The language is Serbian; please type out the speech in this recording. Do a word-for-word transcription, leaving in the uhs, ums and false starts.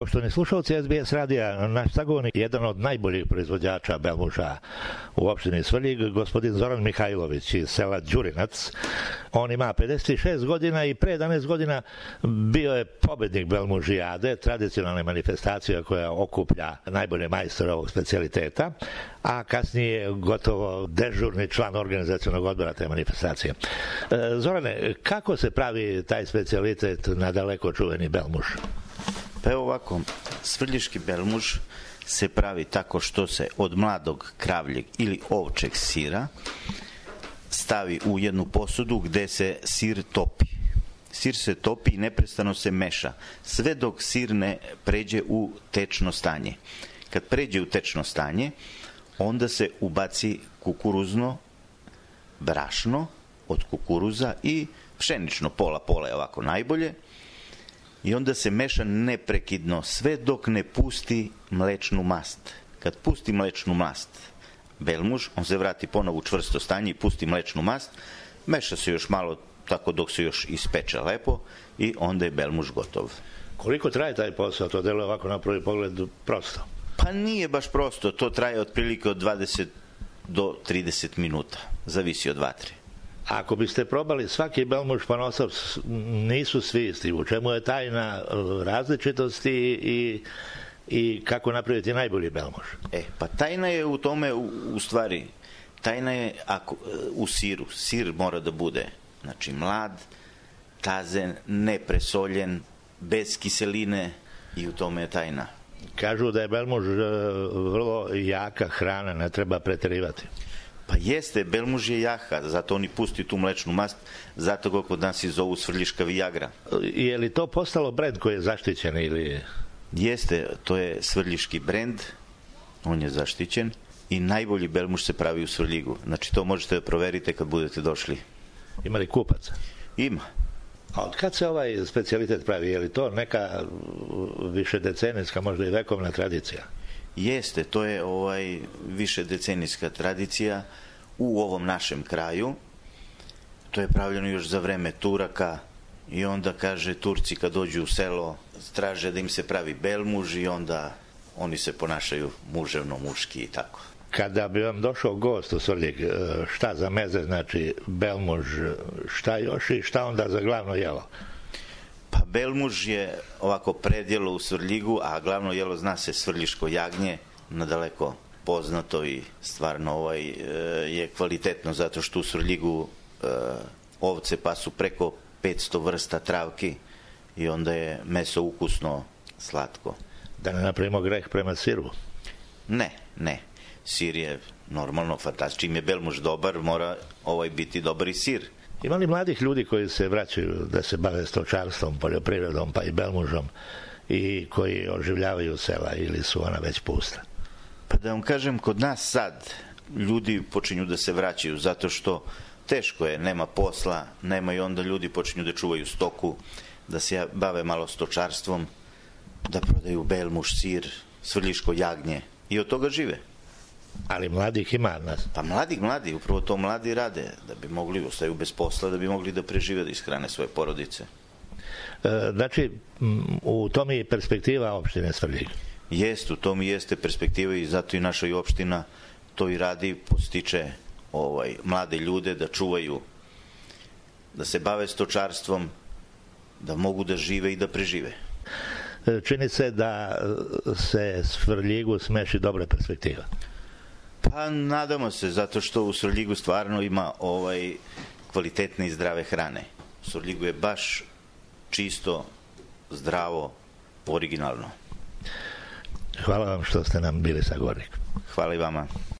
Poštovani slušalci S B S radija, naš sagovornik je jedan od najboljih proizvođača belmuža u opštini Svrljig, gospodin Zoran Mihajlović iz sela Đurinac. On ima pedeset šest godina i pre jedanaest godina bio je pobednik belmužijade, tradicionalne manifestacije koja okuplja najbolje majstore ovog specijaliteta, a kasnije gotovo dežurni član organizacionog odbora te manifestacije. Zorane, kako se pravi taj specijalitet na daleko čuveni belmuž? Pa evo ovako, svrljiški belmuž se pravi tako što se od mladog kravljeg ili ovčeg sira stavi u jednu posudu gde se sir topi. Sir se topi i neprestano se meša, sve dok sir ne pređe u tečno stanje. Kad pređe u tečno stanje, onda se ubaci kukuruzno brašno od kukuruza i pšenično, pola-pola je ovako najbolje. I onda se meša neprekidno sve dok ne pusti mlečnu mast. Kad pusti mlečnu mast belmuž, on se vrati ponovo u čvrsto stanje i pusti mlečnu mast, meša se još malo tako dok se još ispeče lepo i onda je belmuž gotov. Koliko traje taj posao? To deluje ovako na prvi pogled prosto. Pa nije baš prosto, to traje otprilike od dvadeset do trideset minuta, zavisi od vatre. Ako biste probali svaki belmuž ponosav, nisu svi isti. U čemu je tajna različitosti i, i kako napraviti najbolji belmuž? E, pa tajna je u tome, u, u stvari, tajna je ako, u siru. Sir mora da bude, znači, mlad, tazen, nepresoljen, bez kiseline i u tome je tajna. Kažu da je belmuž vrlo jaka hrana, ne treba preterivati. Pa jeste, belmuž je jaha, zato oni pusti tu mlečnu mast, zato ga kod nas i zovu svrljiška vijagra. Je li to postalo brend koji je zaštićen ili... Jeste, to je svrljiški brend, on je zaštićen i najbolji belmuž se pravi u Svrljigu. Znači to možete da proverite kad budete došli. Ima li kupaca? Ima. A od kad se ovaj specijalitet pravi? Je li to neka višedecenijska, možda i vekovna tradicija? Jeste, to je ovaj više decenijska tradicija u ovom našem kraju. To je pravljeno još za vreme Turaka i onda, kaže, Turci kad dođu u selo traže da im se pravi belmuž i onda oni se ponašaju muževno, muški i tako. Kada bi vam došao gost u Svrljig, šta za meze znači belmuž, šta još i šta onda za glavno jelo? Pa belmuž je ovako predjelo u Svrljigu, a glavno jelo zna se svrljiško jagnje, nadaleko poznato i stvarno ovaj, je kvalitetno zato što u Svrljigu e, ovce pasu preko petsto vrsta travki i onda je meso ukusno, slatko. Da ne napravimo greh prema siru? Ne, ne. Sir je normalno fantastičan. Čim je belmuž dobar, mora ovaj biti dobar i sir. Ima li mladih ljudi koji se vraćaju da se bave stočarstvom, poljoprivredom pa i belmužom i koji oživljavaju sela ili su ona već pusta? Pa da vam kažem, kod nas sad ljudi počinju da se vraćaju zato što teško je, nema posla, nema i onda ljudi počinju da čuvaju stoku, da se bave malo stočarstvom, da prodaju belmuž, sir, svrljiško jagnje i od toga žive. Ali mladih ima nas. Pa mladih, mladi, upravo to mladi rade, da bi mogli, ostaju bez posla, da bi mogli da prežive, da ishrane svoje porodice. E, znači, u tom je perspektiva opštine Svrljig. Jest, u tom i jeste perspektiva i zato i naša i opština to i radi, postiče ovaj, mlade ljude da čuvaju, da se bave stočarstvom, da mogu da žive i da prežive. E, čini se da se Svrljigu smeši dobra perspektiva. Pa nadamo se, zato što u Svrljigu stvarno ima ovaj kvalitetne i zdrave hrane. U Svrljigu je baš čisto, zdravo, originalno. Hvala vam što ste nam bili sagovornik. Hvala i vama.